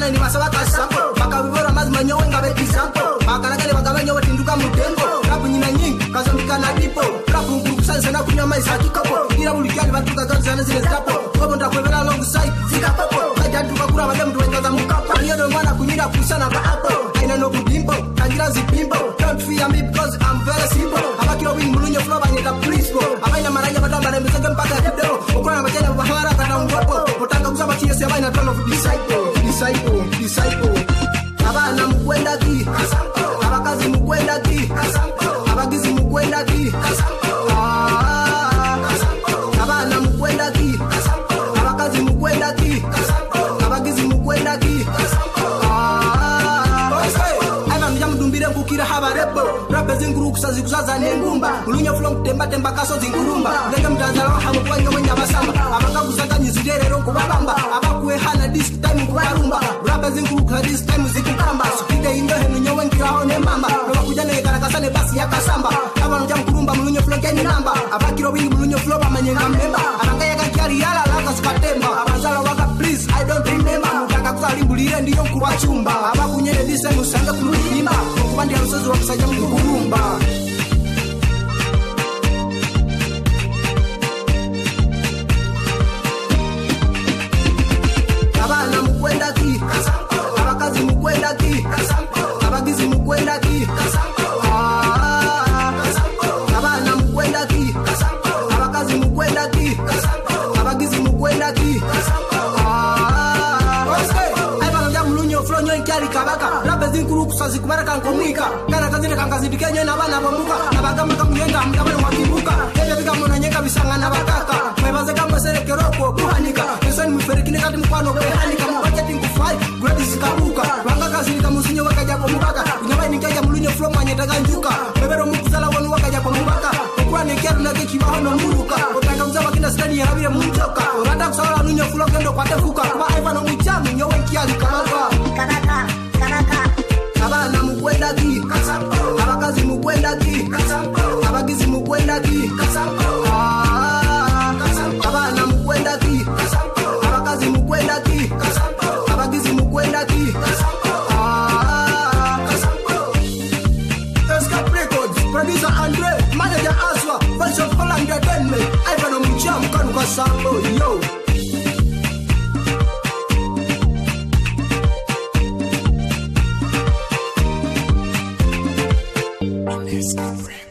Abana ni masaba kasampo bakabibora mazima nyowe ngabeti sampo bakaragale bagabanyo batinduka mutengo rap nyina nyingi kazambika na dipo rap ngurukusanze na kunyama isaki kapo ira bulikali batuka kanzana zile zapo kobo ndakwebera long side zika papo kajanduka kura bale mtu wengaza mukapa niyo mwana kunyira kusana ba apo aina no budimpo kangira zipimpo don't fear me because I'm very simple abakiro wing mulunyo flow banyeta prispo abaina maranya batamba na msenge mpaka hedo ukona majana bahara kana ngopo utanga kusaba chiyese abaina tolo disciple abana mukwenda ki abakazi mukwenda ki abagizi mukwenda ki abana mukwenda ki abakazi mukwenda ki abagizi mukwenda ki mdumbire kukira habarebo rape zinguru kusazi kuzaza nengumba mulunyo flow temba kaso zingurumba ndenge mtanzala habo kwa nyowe nyabasamba abaka kuzanga nyizirero kubabamba abakuwe hana this time kubarumba rape zinguru kwa this time zikukamba supide indo henu nyowe nkiraho ne mamba no kujane karakasane basi yakasamba abantu jam kurumba mulunyo flow kenyi namba abakiro wingi mulunyo flow bamanyenga memba abanga yakakyari yala laka skatemba abazala waka please I don't remember mutaka kuzalimbulire ndiyo kubachumba abakunyere this time usanga kuluyimba kubandi alusozi wakusajja mkukurumba abana mukwenda ki abakazi mukwenda ki abagizi mukwenda ki abana mukwenda ki abakazi mukwenda ki abagizi mukwenda ki Kyali kabaka rabe zinkuru kusazi kubaraka nkomwika kana kazine kangazidikenye nabana bamuka nabagamba kamuyenga mtabale mwakibuka ebe bigamona nyeka bisanga nabakaka mwebaze kama serekeroko kuhanika esani muferikine kati mkwano kuhanika mubaketi nkufai grade zikabuka wanga kazini kamusinye wakaja kwa mubaka nyama ningeja mulunyo flow manyetaga njuka bebero mukuzala wonu wakaja kwa mubaka kwa nekeru nake kibaho no muruka utanga mzaba kina stani ya rabire munjoka urata kusala mulunyo flow kendo kwa tefuka kwa eva no mwichamu nyowe kyali kabaka abana mukwenda ki abakazi mukwenda ki abagizi mukwenda ki abana mukwenda ki abakazi mukwenda ki abagizi mukwenda ki Escape Records producer Andre manager Aswa voice of Holland Entertainment Ivan Omucham kanuka sambo yo Escape Records.